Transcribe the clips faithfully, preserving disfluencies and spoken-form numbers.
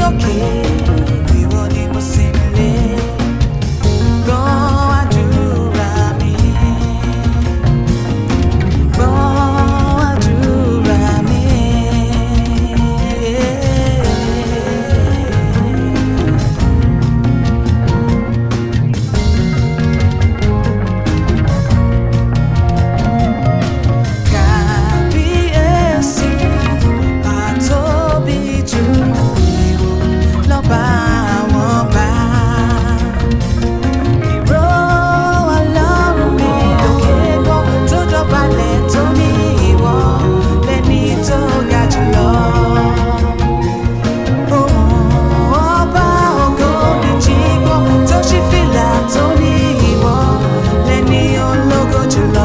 òkè, ìwọ ni mo sinmi lé. Gbọ́ àdúrà mi, gbọ́ àdúrà mi. Kábíyèsí, àtóbi jù lọ́ba àwọn ọba. Ìró Ọlọ́run mi lókè gbọ́ tó dọ̀bálẹ̀ tó ní ìwọ lẹ́ni tó ga jùlọ. Ohùn ọba ògo mi jí gbọ́ tó ṣí fìlà tó ní ìwọ lẹ́ni ológo jùlọ.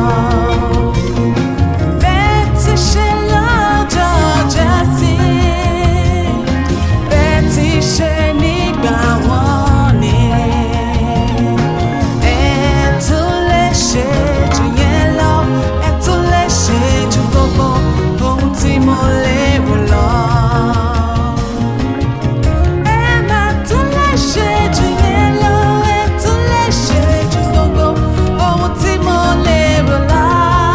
Bẹ́ẹ̀ ti ṣe lọ́jọ́ Jésì, bẹ́ẹ̀ ti ṣe nígbà wọ́n ni. Ẹ tún lè ṣe jù yẹn lọ, ẹ tún lè ṣe jù gbogbo ohun tí mo lérò lọ. Ẹ máa tún lè ṣe jù yẹn lọ, ẹ tún lè ṣe jù gbogbo ohun tí mo lérò lọ.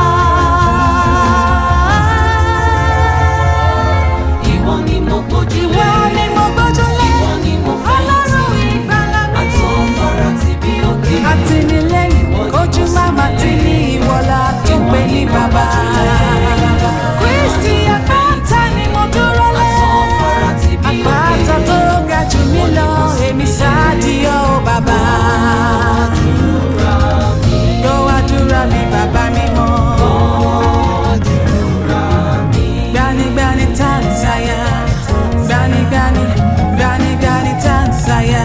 Ìwọ ni mo gbójú Ìwọ lé, ni mo gbójúlé, ìwọ ni mo fẹ̀yìntì. Ọlọ́run ìgbàlà mi. Àtọ̀fara ti bí òkè, Àtìlẹ́yìn kojú máma tí ní ìwọlá tó pé ní bàbá. Kristi àpáta ni mo dúró lé, àtọ̀fara ti bí àpáta òkè. tó ga jù mí lọ, èmi sáàdìyọ bàbá. Gbọ́ àdúrà mi bàbá mímọ́, gbanigbani tá ń sáyà, gbanigbani gbanigbani tá ń sáyà.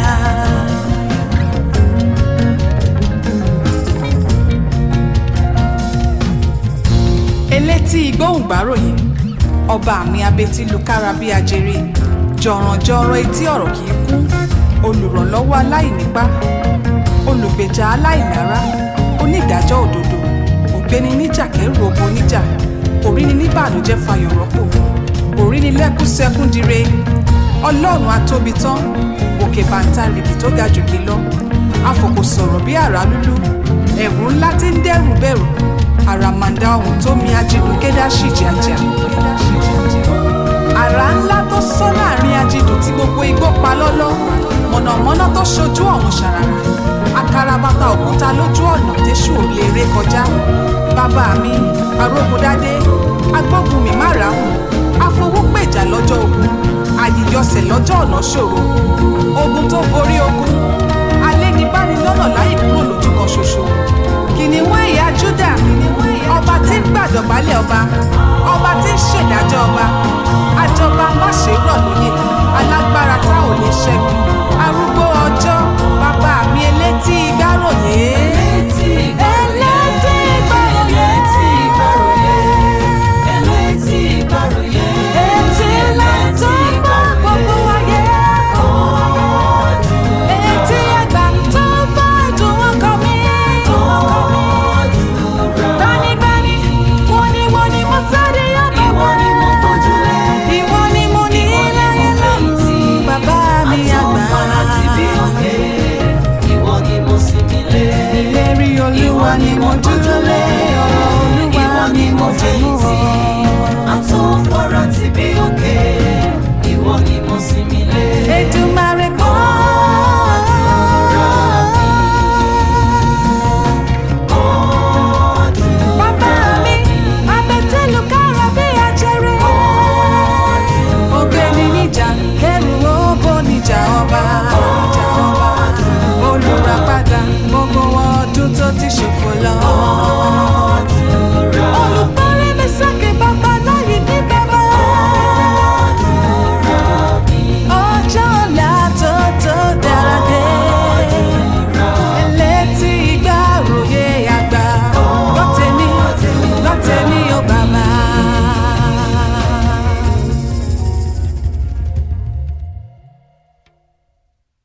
Elétí ìgbóhùngbáròyìn, ọba mi abetí lukára bí ajere, jọ̀rọ̀jọ̀rọ̀ etí ọ̀rọ̀ kì í kún, olùrànlọ́wọ́ aláìnípá, olùgbèjà aláìlára, onídàájọ́ òdodo, ògbéni níjà kẹ́rù ogun níjà, òríni níbànújẹ́ fayọ̀ rọ́pò, òríni lẹ́kún sẹ́kún dire, ọlọ́run atóbi tán, òkè bàǹtàrìkì tó ga jòkè lọ, afòkò sọ̀rọ̀ bí àrá lúlú, ẹ̀rù ńlá tí ń dẹ́rù bẹ̀rù, àràmàǹdà ọ̀hún tó mi ajídùn kédáṣì jàjà. Àrá ńlá tó sọ́ láàrin ajídùn tí gbogbo igbó pa lọ́lọ́, mọ̀nàmọ́ná tó ṣojú ọ̀run ṣàràrà, akarabata òkúta lójú ọ̀nà téṣù ò lè ré kọjá. Bàbá mi arógundádé, agbógun mi má ráhùn, afowópèjà lọ́jọ́ ogun, àyíyọsẹ̀ lọ́jọ́ ọ̀nà ṣòro, ogun tó borí ogun, alénibánilọ́nà láì kúrò lójú kan ṣoṣo. Kìnìún ẹ̀yà Júdà, ọba tí ń gbàdọ̀bálẹ̀ ọba, ọba tí ń ṣèdájọ́ ọba, àjọba má ṣe rọ̀ lóyè, alágbára táwọn